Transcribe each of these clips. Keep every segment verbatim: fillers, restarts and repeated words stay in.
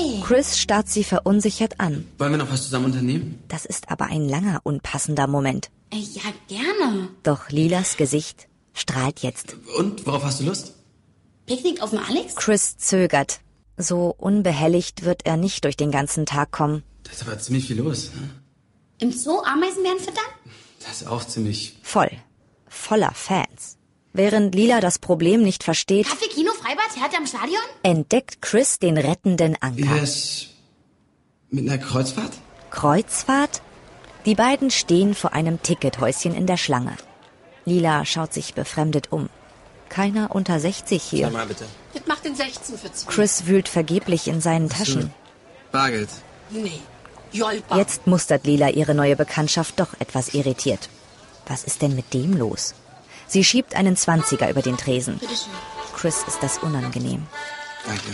Nee. Chris starrt sie verunsichert an. Wollen wir noch was zusammen unternehmen? Das ist aber ein langer, unpassender Moment. Äh, ja, gerne. Doch Lilas Gesicht strahlt jetzt. Und, worauf hast du Lust? Picknick auf dem Alex? Chris zögert. So unbehelligt wird er nicht durch den ganzen Tag kommen. Da ist aber ziemlich viel los. Ne? Im Zoo Ameisenbären füttern? Das ist auch ziemlich... Voll. Voller Fans. Während Lila das Problem nicht versteht, Kaffee, Kino, Freibad, Theater am Stadion? entdeckt Chris den rettenden Wie Anker. wär's mit einer Kreuzfahrt? Kreuzfahrt? Die beiden stehen vor einem Tickethäuschen in der Schlange. Lila schaut sich befremdet um. Keiner unter sechzig hier. Schau mal bitte. Das macht den sechzehn für zwei. Chris wühlt vergeblich in seinen Taschen. Bargeld. Nee. Jolpa. Jetzt mustert Lila ihre neue Bekanntschaft doch etwas irritiert. Was ist denn mit dem los? Sie schiebt einen Zwanziger über den Tresen. Bitteschön. Chris ist das unangenehm. Danke.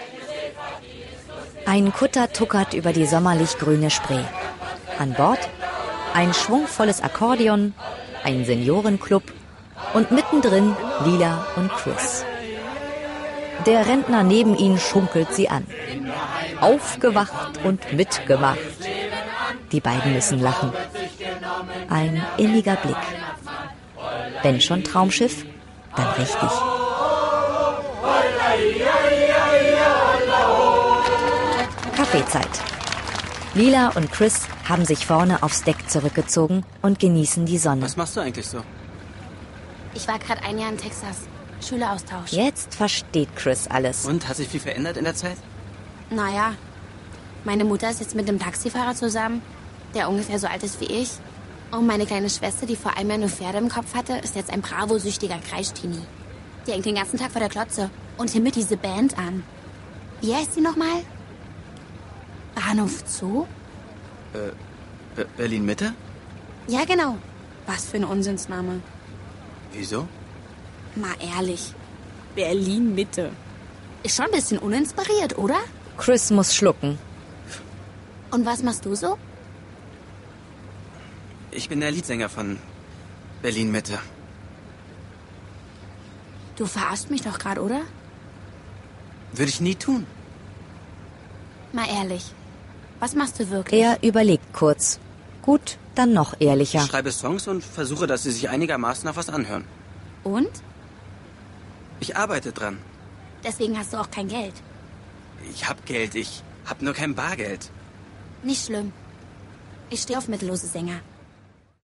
Ein Kutter tuckert über die sommerlich grüne Spree. An Bord ein schwungvolles Akkordeon, ein Seniorenclub und mittendrin Lila und Chris. Der Rentner neben ihnen schunkelt sie an. Aufgewacht und mitgemacht. Die beiden müssen lachen. Ein inniger Blick. Wenn schon Traumschiff, dann richtig. Kaffeezeit. Lila und Chris haben sich vorne aufs Deck zurückgezogen und genießen die Sonne. Was machst du eigentlich so? Ich war gerade ein Jahr in Texas. Schüleraustausch. Jetzt versteht Chris alles. Und, hat sich viel verändert in der Zeit? Naja, meine Mutter ist jetzt mit einem Taxifahrer zusammen, der ungefähr so alt ist wie ich. Und meine kleine Schwester, die vor einem Jahr nur Pferde im Kopf hatte, ist jetzt ein Bravo-süchtiger Kreischteenie. Die hängt den ganzen Tag vor der Klotze und himmelt diese Band an. Wie heißt sie nochmal? Bahnhof Zoo? Äh, Be- Berlin-Mitte? Ja, genau. Was für ein Unsinnsname. Wieso? Mal ehrlich. Berlin-Mitte. Ist schon ein bisschen uninspiriert, oder? Chris muss schlucken. Und was machst du so? Ich bin der Leadsänger von Berlin-Mitte. Du verarschst mich doch gerade, oder? Würde ich nie tun. Mal ehrlich. Was machst du wirklich? Er überlegt kurz. Gut, dann noch ehrlicher. Ich schreibe Songs und versuche, dass sie sich einigermaßen auf was anhören. Und? Ich arbeite dran. Deswegen hast du auch kein Geld. Ich hab Geld, ich hab nur kein Bargeld. Nicht schlimm. Ich stehe auf mittellose Sänger.